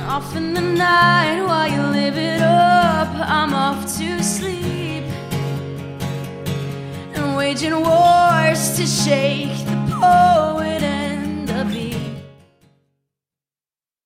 Off in the night while you live it up, I'm off to sleep and waging wars to shake the poet